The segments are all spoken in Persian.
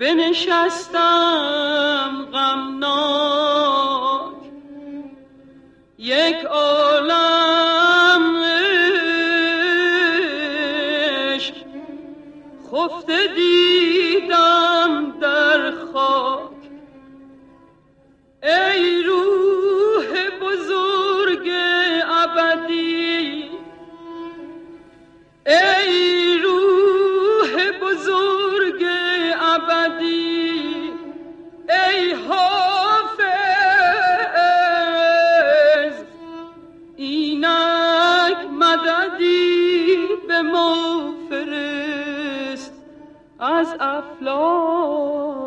بنشستم غمناک یک عالم عشق خفته دیدم در خاک. ای روح بزرگ ابدی، ای روح بزرگ ابدی، ای حافظ اینک مددی به ما فرست از افلاک.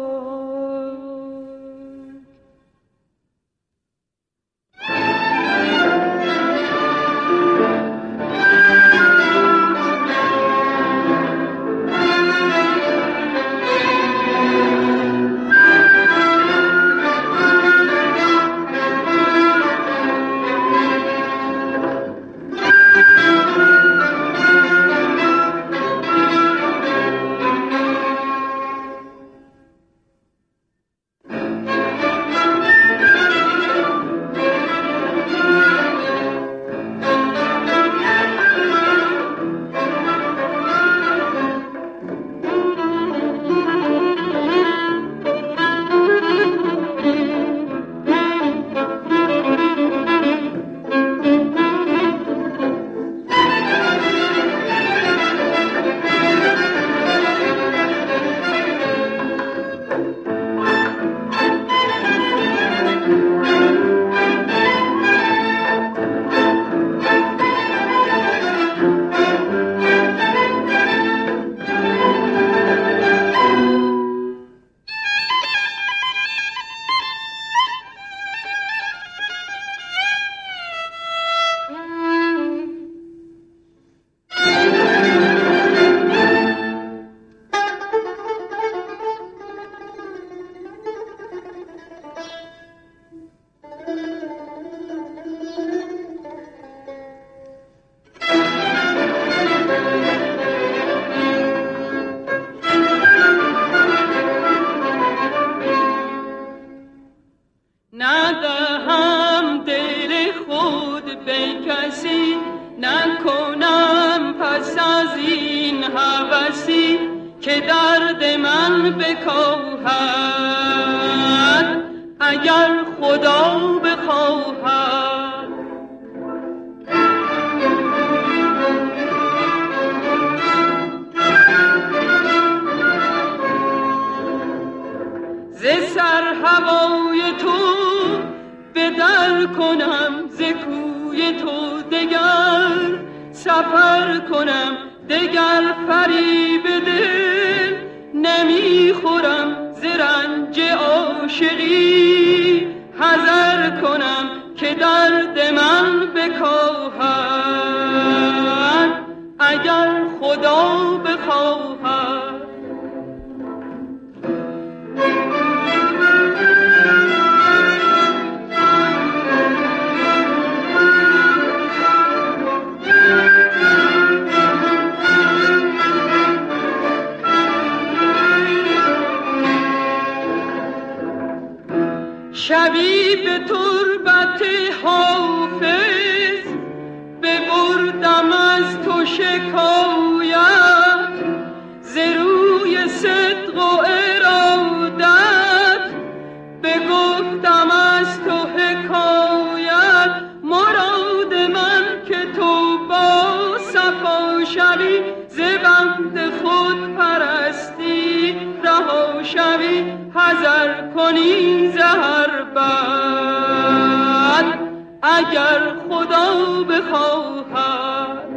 ندهم دل خود به کسی، نکنم پس از این هوسی که درد من بکاهد اگر خدا بخواهد. ز سر هوای تو بدر کنم، ز کوی تو دگر سفر کنم، دگر فریب دل نمیخورم، ز رنج عاشقی حذر کنم که درد من بکاهد اگر خدا بخواهد. شبی به تربت حافظ ببردم از تو شکایت، ز روی صدق و ارادت بگفتم از تو حکایت. مراد من که تو با صفا شوی، ز بند خود پرستی رها شوی، حذر کنی زهر بد اگر خدا بخواهد.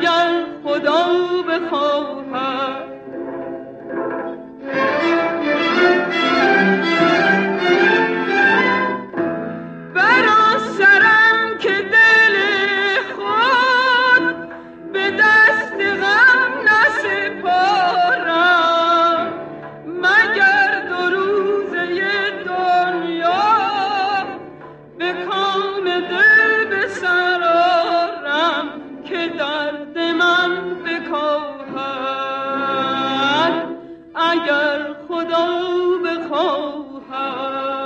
اگر خدا بخواهد. برا سرم که دل خود به دست غم نسپارم، مگر دو روزه دنیا به کام دل بسرارم که درد من بکاهد اگر خدا بخواهد.